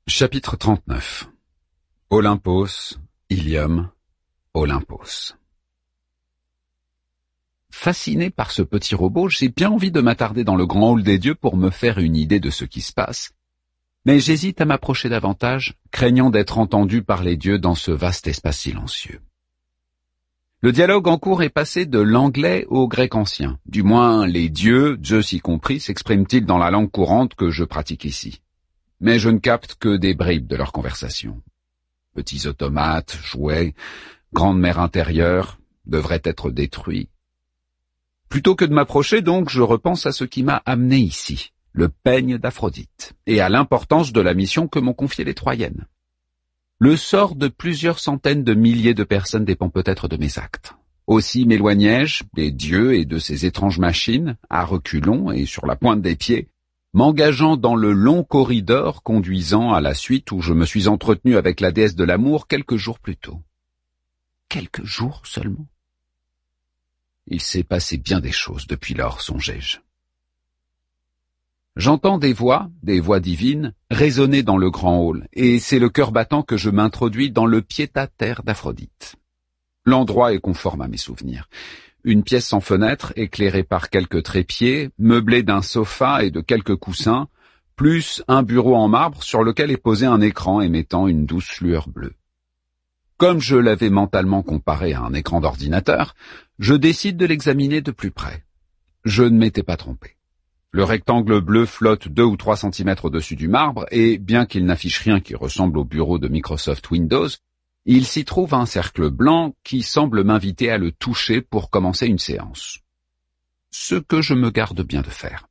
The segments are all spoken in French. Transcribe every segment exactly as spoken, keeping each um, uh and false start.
Chapitre trente-neuf. Olympos, Ilium, Olympos. Fasciné par ce petit robot, j'ai bien envie de m'attarder dans le grand hall des dieux pour me faire une idée de ce qui se passe, mais j'hésite à m'approcher davantage, craignant d'être entendu par les dieux dans ce vaste espace silencieux. Le dialogue en cours est passé de l'anglais au grec ancien, du moins les dieux, Zeus y compris, s'expriment-ils dans la langue courante que je pratique ici. Mais je ne capte que des bribes de leur conversation. Petits automates, jouets, grande mer intérieure, devraient être détruits. Plutôt que de m'approcher donc, je repense à ce qui m'a amené ici, le peigne d'Aphrodite, et à l'importance de la mission que m'ont confiée les Troyennes. Le sort de plusieurs centaines de milliers de personnes dépend peut-être de mes actes. Aussi m'éloignai-je des dieux et de ces étranges machines, à reculons et sur la pointe des pieds, m'engageant dans le long corridor conduisant à la suite où je me suis entretenu avec la déesse de l'amour quelques jours plus tôt. Quelques jours seulement. Il s'est passé bien des choses depuis lors, songeai-je. J'entends des voix, des voix divines, résonner dans le grand hall, et c'est le cœur battant que je m'introduis dans le pied-à-terre d'Aphrodite. L'endroit est conforme à mes souvenirs. Une pièce sans fenêtre, éclairée par quelques trépieds, meublée d'un sofa et de quelques coussins, plus un bureau en marbre sur lequel est posé un écran émettant une douce lueur bleue. Comme je l'avais mentalement comparé à un écran d'ordinateur, je décide de l'examiner de plus près. Je ne m'étais pas trompé. Le rectangle bleu flotte deux ou trois centimètres au-dessus du marbre et, bien qu'il n'affiche rien qui ressemble au bureau de Microsoft Windows, il s'y trouve un cercle blanc qui semble m'inviter à le toucher pour commencer une séance. Ce que je me garde bien de faire.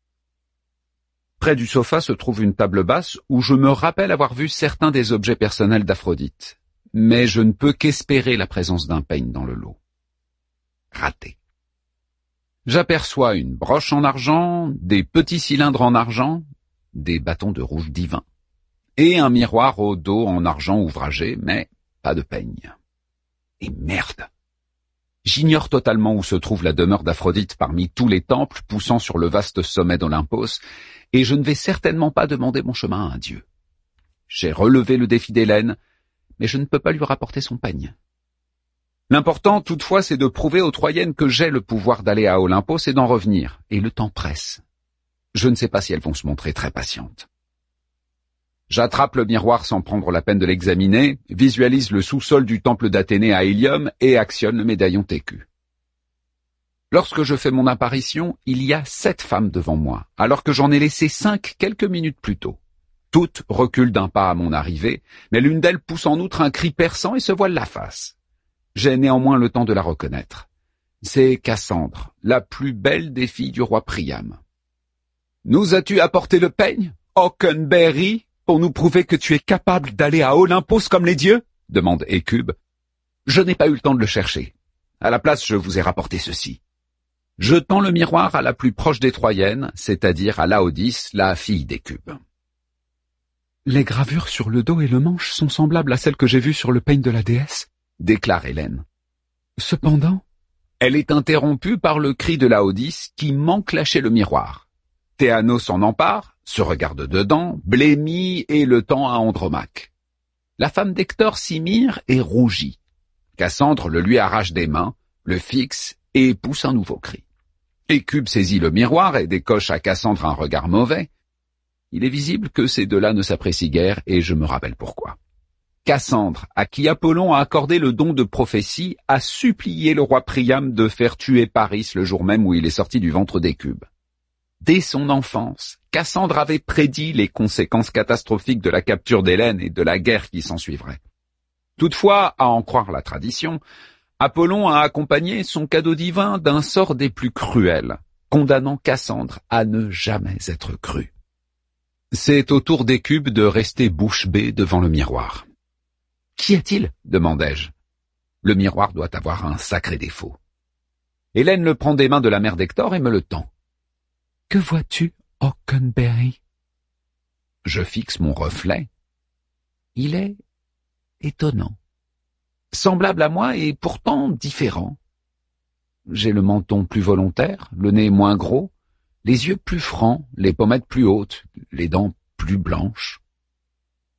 Près du sofa se trouve une table basse où je me rappelle avoir vu certains des objets personnels d'Aphrodite, mais je ne peux qu'espérer la présence d'un peigne dans le lot. Raté. J'aperçois une broche en argent, des petits cylindres en argent, des bâtons de rouge divin, et un miroir au dos en argent ouvragé, mais pas de peigne. Et merde! J'ignore totalement où se trouve la demeure d'Aphrodite parmi tous les temples poussant sur le vaste sommet d'Olympos, et je ne vais certainement pas demander mon chemin à un dieu. J'ai relevé le défi d'Hélène, mais je ne peux pas lui rapporter son peigne. L'important, toutefois, c'est de prouver aux Troyennes que j'ai le pouvoir d'aller à Olympos et d'en revenir, et le temps presse. Je ne sais pas si elles vont se montrer très patientes. J'attrape le miroir sans prendre la peine de l'examiner, visualise le sous-sol du temple d'Athénée à Ilium et actionne le médaillon T Q. Lorsque je fais mon apparition, il y a sept femmes devant moi, alors que j'en ai laissé cinq quelques minutes plus tôt. Toutes reculent d'un pas à mon arrivée, mais l'une d'elles pousse en outre un cri perçant et se voile la face. J'ai néanmoins le temps de la reconnaître. C'est Cassandre, la plus belle des filles du roi Priam. « Nous as-tu apporté le peigne, Hockenberry, pour nous prouver que tu es capable d'aller à Olympos comme les dieux ?» demande Hécube. « Je n'ai pas eu le temps de le chercher. À la place, je vous ai rapporté ceci. » Je tends le miroir à la plus proche des Troyennes, c'est-à-dire à Laodice, la fille d'Hécube. « Les gravures sur le dos et le manche sont semblables à celles que j'ai vues sur le peigne de la déesse, » déclare Hélène. Cependant, elle est interrompue par le cri de Laodice qui manque lâcher le miroir. Théano s'en empare, se regarde dedans, blêmit et le tend à Andromaque. La femme d'Hector s'y mire et rougit. Cassandre le lui arrache des mains, le fixe et pousse un nouveau cri. Hécube saisit le miroir et décoche à Cassandre un regard mauvais. Il est visible que ces deux-là ne s'apprécient guère et je me rappelle pourquoi. Cassandre, à qui Apollon a accordé le don de prophétie, a supplié le roi Priam de faire tuer Paris le jour même où il est sorti du ventre d'Hécube. Dès son enfance, Cassandre avait prédit les conséquences catastrophiques de la capture d'Hélène et de la guerre qui s'ensuivrait. Toutefois, à en croire la tradition, Apollon a accompagné son cadeau divin d'un sort des plus cruels, condamnant Cassandre à ne jamais être crue. C'est au tour d'Hécube de rester bouche bée devant le miroir. « Qu'y a-t-il » demandai-je. Le miroir doit avoir un sacré défaut. Hélène le prend des mains de la mère d'Hector et me le tend. « Que vois-tu, Hockenberry ?» Je fixe mon reflet. Il est étonnant. Semblable à moi et pourtant différent. J'ai le menton plus volontaire, le nez moins gros, les yeux plus francs, les pommettes plus hautes, les dents plus blanches.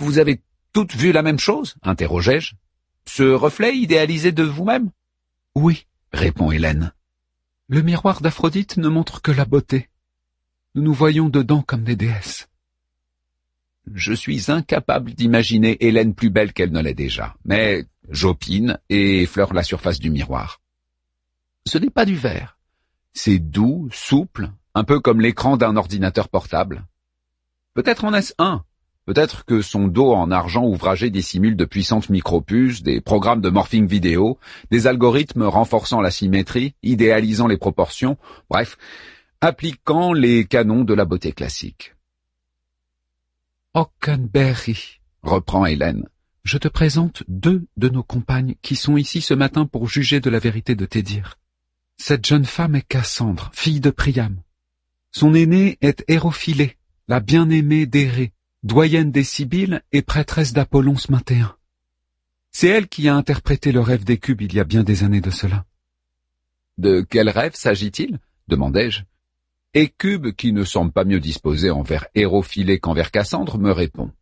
Vous avez toutes vu la même chose? Interrogeai-je. Ce reflet idéalisé de vous-même? Oui, répond Hélène. Le miroir d'Aphrodite ne montre que la beauté. Nous nous voyons dedans comme des déesses. Je suis incapable d'imaginer Hélène plus belle qu'elle ne l'est déjà, mais j'opine et effleure la surface du miroir. Ce n'est pas du verre. C'est doux, souple, un peu comme l'écran d'un ordinateur portable. Peut-être en est-ce un. Peut-être que son dos en argent ouvragé dissimule de puissantes micropuces, des programmes de morphing vidéo, des algorithmes renforçant la symétrie, idéalisant les proportions, bref, appliquant les canons de la beauté classique. Hockenberry, reprend Hélène, je te présente deux de nos compagnes qui sont ici ce matin pour juger de la vérité de tes dires. Cette jeune femme est Cassandre, fille de Priam. Son aînée est Hérophilée, la bien-aimée d'Hérée, doyenne des Sibylles et prêtresse d'Apollon Smintéen. C'est elle qui a interprété le rêve des cubes il y a bien des années de cela. De quel rêve s'agit-il? Demandai-je. Et Cube, qui ne semble pas mieux disposé envers Hérophilée qu'envers Cassandre, me répond.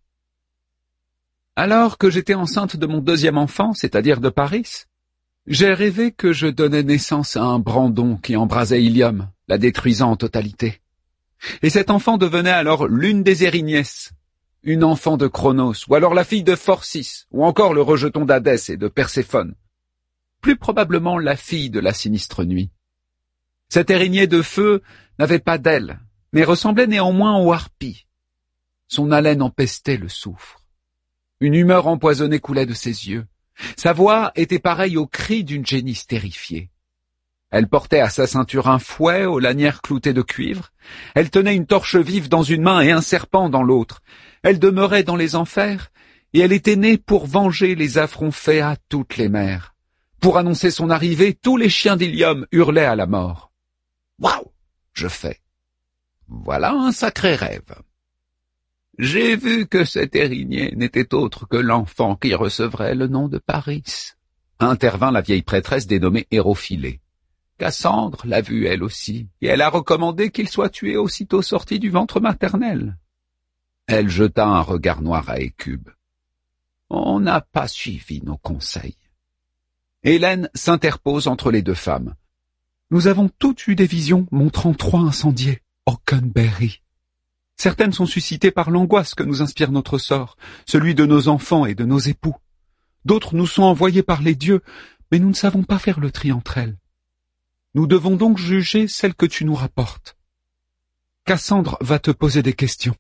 Alors que j'étais enceinte de mon deuxième enfant, c'est-à-dire de Paris, j'ai rêvé que je donnais naissance à un brandon qui embrasait Ilium, la détruisant en totalité. Et cet enfant devenait alors l'une des Érignès, une enfant de Cronos, ou alors la fille de Phorcys, ou encore le rejeton d'Hadès et de Perséphone. Plus probablement la fille de la sinistre nuit. Cette Érignée de feu n'avait pas d'aile, mais ressemblait néanmoins aux harpies. Son haleine empestait le soufre. Une humeur empoisonnée coulait de ses yeux. Sa voix était pareille au cri d'une génisse terrifiée. Elle portait à sa ceinture un fouet aux lanières cloutées de cuivre. Elle tenait une torche vive dans une main et un serpent dans l'autre. Elle demeurait dans les enfers, et elle était née pour venger les affronts faits à toutes les mers. Pour annoncer son arrivée, tous les chiens d'Ilium hurlaient à la mort. Waouh! Je fais. Voilà un sacré rêve. J'ai vu que cet Érignée n'était autre que l'enfant qui recevrait le nom de Paris. Intervint la vieille prêtresse dénommée Hérophilée. Cassandre l'a vu elle aussi, et elle a recommandé qu'il soit tué aussitôt sorti du ventre maternel. Elle jeta un regard noir à Hécube. On n'a pas suivi nos conseils. Hélène s'interpose entre les deux femmes. Nous avons toutes eu des visions montrant trois incendiés, Hockenberry. Certaines sont suscitées par l'angoisse que nous inspire notre sort, celui de nos enfants et de nos époux. D'autres nous sont envoyées par les dieux, mais nous ne savons pas faire le tri entre elles. Nous devons donc juger celle que tu nous rapportes. Cassandre va te poser des questions.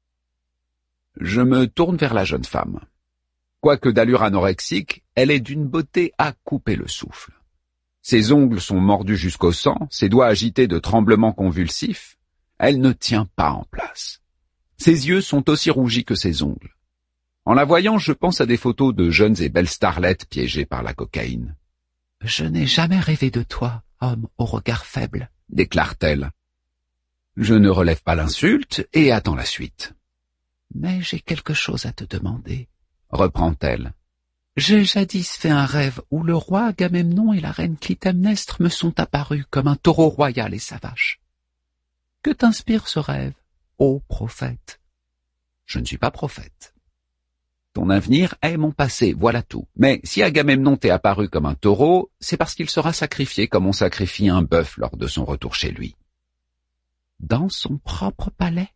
Je me tourne vers la jeune femme. Quoique d'allure anorexique, elle est d'une beauté à couper le souffle. Ses ongles sont mordus jusqu'au sang, ses doigts agités de tremblements convulsifs. Elle ne tient pas en place. Ses yeux sont aussi rougis que ses ongles. En la voyant, je pense à des photos de jeunes et belles starlettes piégées par la cocaïne. « Je n'ai jamais rêvé de toi, homme au regard faible, » déclare-t-elle. Je ne relève pas l'insulte et attends la suite. « Mais j'ai quelque chose à te demander, » reprend-elle. « J'ai jadis fait un rêve où le roi Agamemnon et la reine Clytemnestre me sont apparus comme un taureau royal et sa vache. Que t'inspire ce rêve, ô prophète? Je ne suis pas prophète. Ton avenir est mon passé, voilà tout. Mais si Agamemnon t'est apparu comme un taureau, c'est parce qu'il sera sacrifié comme on sacrifie un bœuf lors de son retour chez lui. Dans son propre palais?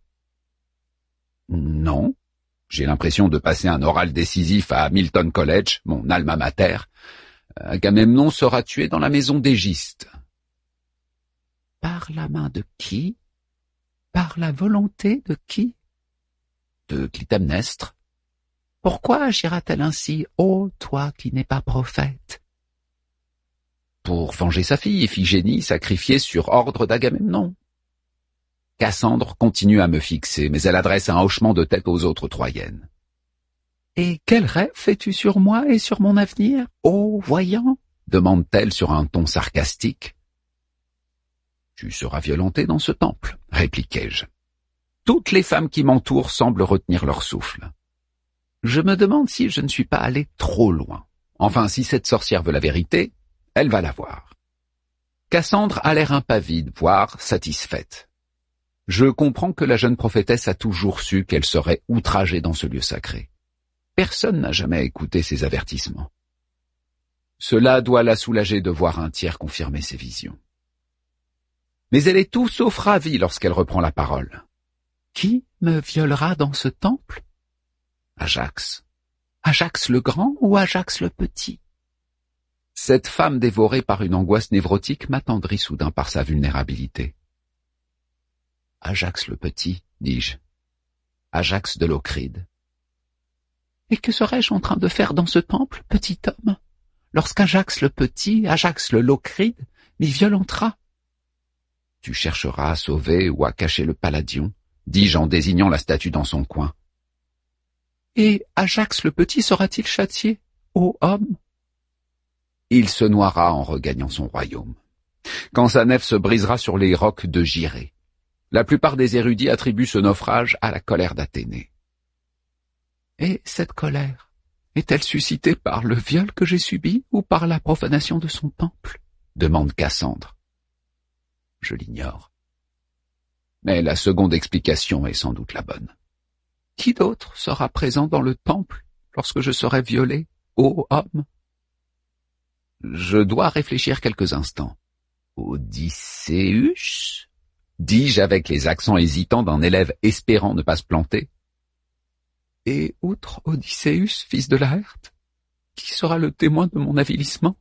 Non. J'ai l'impression de passer un oral décisif à Hamilton College, mon alma mater. Agamemnon sera tué dans la maison d'Égiste. Par la main de qui? Par la volonté de qui? De Clytemnestre. Pourquoi agira-t-elle ainsi, ô toi qui n'es pas prophète? Pour venger sa fille, Iphigénie, sacrifiée sur ordre d'Agamemnon. Cassandre continue à me fixer, mais elle adresse un hochement de tête aux autres Troyennes. « Et quel rêve fais-tu sur moi et sur mon avenir, ô voyant ?» demande-t-elle sur un ton sarcastique. « Tu seras violentée dans ce temple, » répliquai-je. Toutes les femmes qui m'entourent semblent retenir leur souffle. Je me demande si je ne suis pas allé trop loin. Enfin, si cette sorcière veut la vérité, elle va la voir. Cassandre a l'air impavide, voire satisfaite. Je comprends que la jeune prophétesse a toujours su qu'elle serait outragée dans ce lieu sacré. personne n'a jamais écouté ses avertissements. Cela doit la soulager de voir un tiers confirmer ses visions. Mais elle est tout sauf ravie lorsqu'elle reprend la parole. « Qui me violera dans ce temple ?»« Ajax. »« Ajax le grand ou Ajax le petit ?» Cette femme dévorée par une angoisse névrotique m'attendrit soudain par sa vulnérabilité. « Ajax le petit, dis-je. Ajax de Locride. »« Et que serais-je en train de faire dans ce temple, petit homme, lorsqu'Ajax le petit, Ajax le Locride, m'y violentera ?» Tu chercheras à sauver ou à cacher le Palladion, dis-je en désignant la statue dans son coin. Et Ajax le petit sera-t-il châtié, ô homme? Il se noiera en regagnant son royaume, quand sa nef se brisera sur les rocs de Gyrée. La plupart des érudits attribuent ce naufrage à la colère d'Athénée. Et cette colère est-elle suscitée par le viol que j'ai subi ou par la profanation de son temple? Demande Cassandre. Je l'ignore. Mais la seconde explication est sans doute la bonne. Qui d'autre sera présent dans le temple lorsque je serai violé, ô homme? Je dois réfléchir quelques instants. Odysseus? Dis-je avec les accents hésitants d'un élève espérant ne pas se planter. Et outre Odysseus, fils de Laerte, qui sera le témoin de mon avilissement?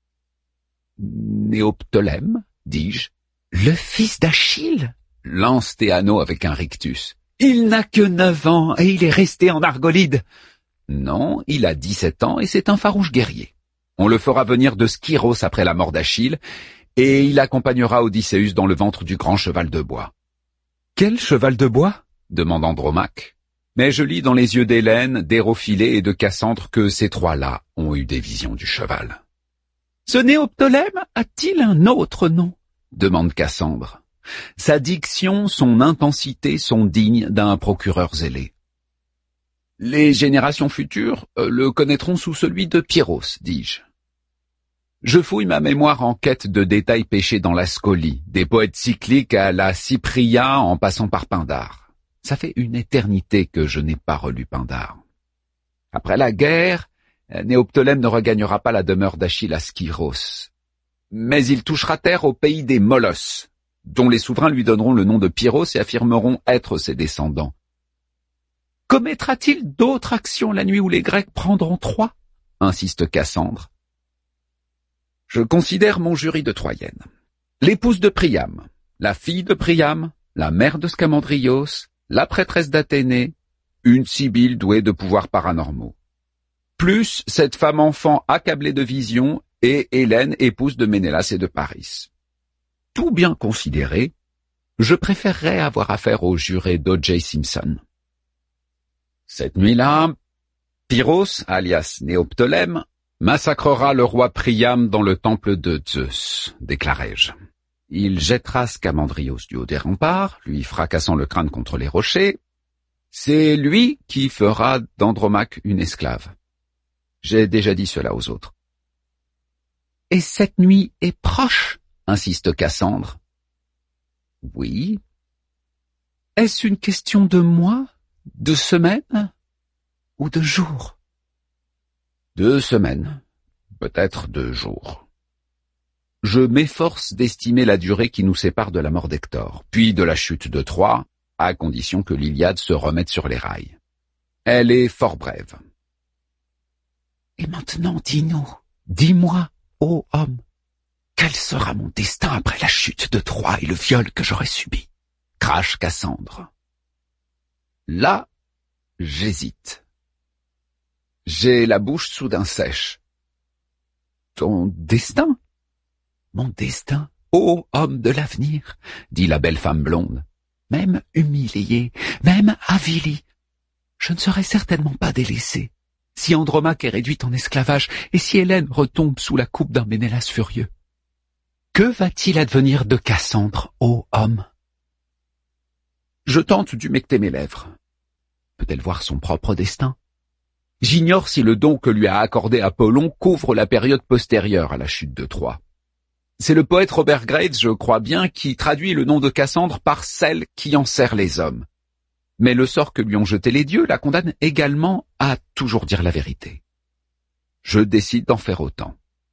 Néoptolème, dis-je. Le fils d'Achille? Lance Théano avec un rictus. Il n'a que neuf ans et il est resté en Argolide. Non, il a dix-sept ans et c'est un farouche guerrier. On le fera venir de Skyros après la mort d'Achille, et il accompagnera Odysseus dans le ventre du grand cheval de bois. Quel cheval de bois? Demande Andromaque. Mais je lis dans les yeux d'Hélène, d'Hérophilée et de Cassandre que ces trois-là ont eu des visions du cheval. Ce Néoptolème a-t-il un autre nom? Demande Cassandre. Sa diction, son intensité sont dignes d'un procureur zélé. Les générations futures euh, le connaîtront sous celui de Pyrrhos, dis-je. Je fouille ma mémoire en quête de détails pêchés dans la scolie, des poètes cycliques à la Cypria en passant par Pindare. Ça fait une éternité que je n'ai pas relu Pindare. Après la guerre, Néoptolème ne regagnera pas la demeure d'Achille à Skyros. Mais il touchera terre au pays des Molosses, dont les souverains lui donneront le nom de Pyrrhos et affirmeront être ses descendants. Commettra-t-il d'autres actions la nuit où les Grecs prendront Troie? Insiste Cassandre. Je considère mon jury de Troyenne. L'épouse de Priam, la fille de Priam, la mère de Scamandrios, la prêtresse d'Athénée, une sibylle douée de pouvoirs paranormaux. Plus cette femme enfant accablée de visions et Hélène, épouse de Ménélas et de Paris. Tout bien considéré, je préférerais avoir affaire au juré d'O J Simpson. Cette nuit-là, Pyrrhos, alias Néoptolème, massacrera le roi Priam dans le temple de Zeus, déclarai-je. Il jettera Scamandrios du haut des remparts, lui fracassant le crâne contre les rochers. C'est lui qui fera d'Andromaque une esclave. J'ai déjà dit cela aux autres. Et cette nuit est proche, insiste Cassandre. Oui. Est-ce une question de mois, de semaines ou de jours? Deux semaines, peut-être deux jours. Je m'efforce d'estimer la durée qui nous sépare de la mort d'Hector, puis de la chute de Troie, à condition que l'Iliade se remette sur les rails. Elle est fort brève. Et maintenant, dis-nous, dis-moi, ô homme, quel sera mon destin après la chute de Troie et le viol que j'aurai subi? Crache Cassandre. Là, j'hésite. J'ai la bouche soudain sèche. Ton destin? Mon destin, ô homme de l'avenir, dit la belle femme blonde. Même humiliée, même avilie, je ne serai certainement pas délaissée. Si Andromaque est réduite en esclavage et si Hélène retombe sous la coupe d'un Ménélas furieux. Que va-t-il advenir de Cassandre, ô homme? Je tente d'humecter mes lèvres. Peut-elle voir son propre destin? J'ignore si le don que lui a accordé Apollon couvre la période postérieure à la chute de Troie. C'est le poète Robert Graves, je crois bien, qui traduit le nom de Cassandre par celle qui enserre les hommes. Mais le sort que lui ont jeté les dieux la condamne également à toujours dire la vérité. Je décide d'en faire autant.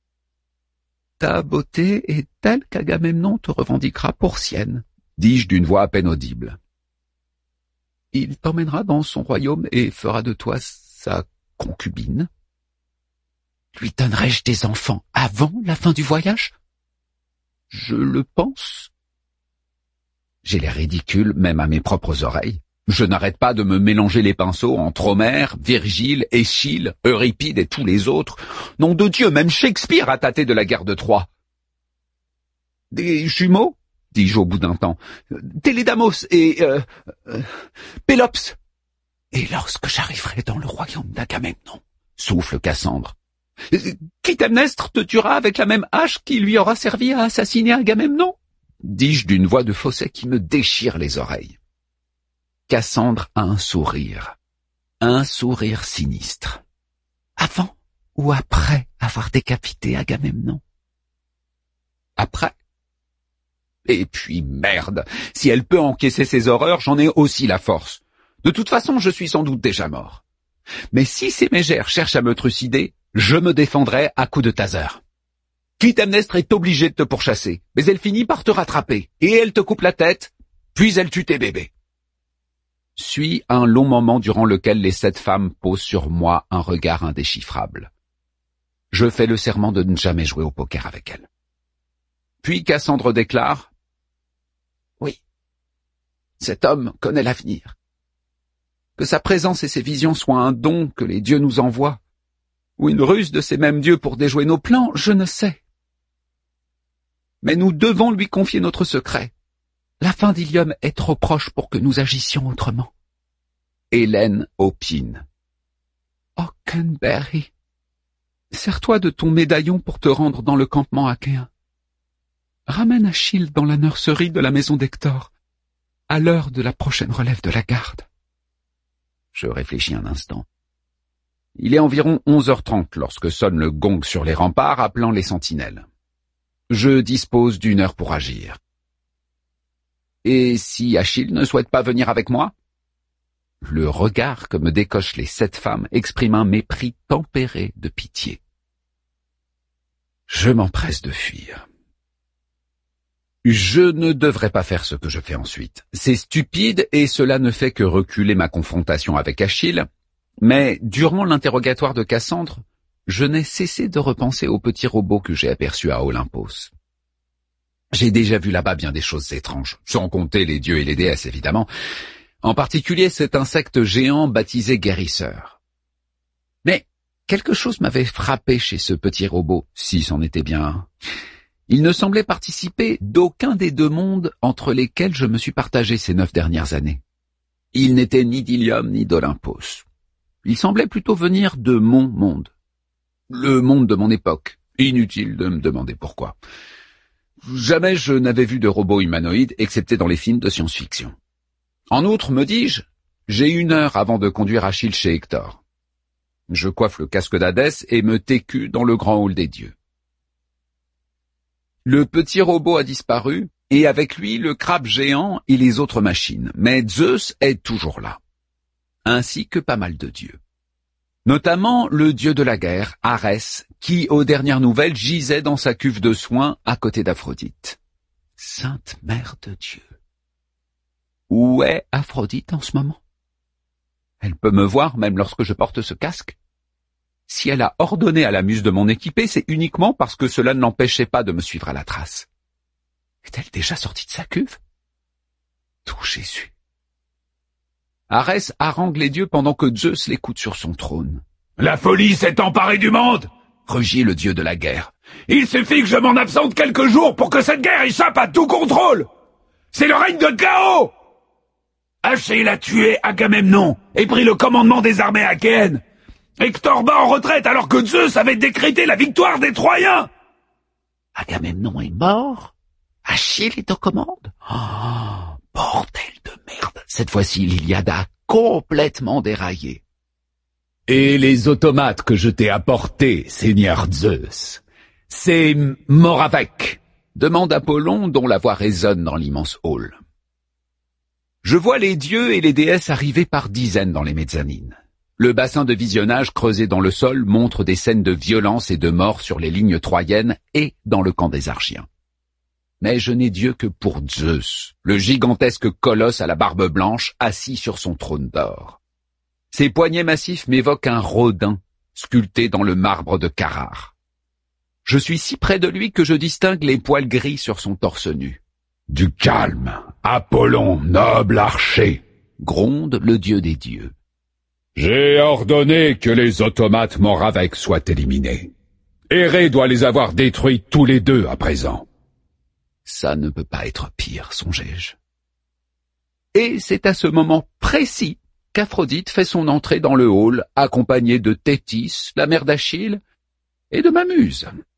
Ta beauté est telle qu'Agamemnon te revendiquera pour sienne, dis-je d'une voix à peine audible. Il t'emmènera dans son royaume et fera de toi sa concubine. Lui donnerai-je des enfants avant la fin du voyage? Je le pense. J'ai l'air ridicule même à mes propres oreilles. Je n'arrête pas de me mélanger les pinceaux entre Homère, Virgile, Échille, Euripide et tous les autres. Nom de Dieu, même Shakespeare a tâté de la guerre de Troie. Des jumeaux, dis-je au bout d'un temps. Télédamos et euh, euh, Pélops. Et lorsque j'arriverai dans le royaume d'Agamemnon, souffle Cassandre, Clytemnestre te tuera avec la même hache qui lui aura servi à assassiner Agamemnon, dis-je d'une voix de fausset qui me déchire les oreilles. Cassandre a un sourire, un sourire sinistre. Avant ou après avoir décapité Agamemnon? Après. Et puis merde, si elle peut encaisser ces horreurs, j'en ai aussi la force. De toute façon, je suis sans doute déjà mort. Mais si ces mégères cherchent à me trucider, je me défendrai à coups de taser. Clytemnestre est obligée de te pourchasser, mais elle finit par te rattraper, et elle te coupe la tête, puis elle tue tes bébés. Suit un long moment durant lequel les sept femmes posent sur moi un regard indéchiffrable. Je fais le serment de ne jamais jouer au poker avec elles. Puis Cassandre déclare « Oui, cet homme connaît l'avenir. Que sa présence et ses visions soient un don que les dieux nous envoient, ou une ruse de ces mêmes dieux pour déjouer nos plans, je ne sais. Mais nous devons lui confier notre secret. La fin d'Ilium est trop proche pour que nous agissions autrement. » Hélène opine. « Hockenberry, sers-toi de ton médaillon pour te rendre dans le campement achéen. Ramène Achille dans la nurserie de la maison d'Hector, à l'heure de la prochaine relève de la garde. » Je réfléchis un instant. Il est environ onze heures trente lorsque sonne le gong sur les remparts appelant les sentinelles. Je dispose d'une heure pour agir. Et si Achille ne souhaite pas venir avec moi? Le regard que me décochent les sept femmes exprime un mépris tempéré de pitié. Je m'empresse de fuir. Je ne devrais pas faire ce que je fais ensuite. C'est stupide et cela ne fait que reculer ma confrontation avec Achille, mais durant l'interrogatoire de Cassandre, je n'ai cessé de repenser au petit robot que j'ai aperçu à Olympos. J'ai déjà vu là-bas bien des choses étranges, sans compter les dieux et les déesses évidemment, en particulier cet insecte géant baptisé guérisseur. Mais quelque chose m'avait frappé chez ce petit robot, si c'en était bien un. Il ne semblait participer d'aucun des deux mondes entre lesquels je me suis partagé ces neuf dernières années. Il n'était ni d'Ilium ni d'Olympos. Il semblait plutôt venir de mon monde. Le monde de mon époque. Inutile de me demander pourquoi. Jamais je n'avais vu de robot humanoïde, excepté dans les films de science-fiction. En outre, me dis-je, j'ai une heure avant de conduire Achille chez Hector. Je coiffe le casque d'Hadès et me técue dans le grand hall des dieux. Le petit robot a disparu, et avec lui le crabe géant et les autres machines, mais Zeus est toujours là, ainsi que pas mal de dieux. Notamment le dieu de la guerre, Arès, qui, aux dernières nouvelles, gisait dans sa cuve de soins à côté d'Aphrodite. Sainte Mère de Dieu. Où est Aphrodite en ce moment? Elle peut me voir même lorsque je porte ce casque. Si elle a ordonné à la muse de m'en équiper, c'est uniquement parce que cela ne l'empêchait pas de me suivre à la trace. Est-elle déjà sortie de sa cuve? Tout Jésus. Arès harangue les dieux pendant que Zeus l'écoute sur son trône. « La folie s'est emparée du monde !» rugit le dieu de la guerre. « Il suffit que je m'en absente quelques jours pour que cette guerre échappe à tout contrôle. C'est le règne de chaos. Achille a tué Agamemnon et pris le commandement des armées achéennes. Hector bat en retraite alors que Zeus avait décrété la victoire des Troyens. Agamemnon est mort? Achille est aux commandes? Oh, bordel de merde. Cette fois-ci, l'Iliade a complètement déraillé. Et les automates que je t'ai apportés, Seigneur Zeus, c'est mort avec? Demande Apollon dont la voix résonne dans l'immense hall. Je vois les dieux et les déesses arriver par dizaines dans les mezzanines. Le bassin de visionnage creusé dans le sol montre des scènes de violence et de mort sur les lignes troyennes et dans le camp des Argiens. Mais je n'ai Dieu que pour Zeus, le gigantesque colosse à la barbe blanche assis sur son trône d'or. Ses poignets massifs m'évoquent un Rodin, sculpté dans le marbre de Carrare. Je suis si près de lui que je distingue les poils gris sur son torse nu. « Du calme, Apollon, noble archer !» gronde le dieu des dieux. « J'ai ordonné que les automates Moravec soient éliminés. Hérée doit les avoir détruits tous les deux à présent. » Ça ne peut pas être pire, songeai-je. Et c'est à ce moment précis qu'Aphrodite fait son entrée dans le hall, accompagnée de Thétis, la mère d'Achille, et de ma muse.